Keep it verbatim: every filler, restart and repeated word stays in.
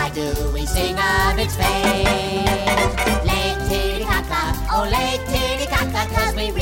why do we sing of its fame? Lake Titicaca, oh Lake Titicaca, 'cause we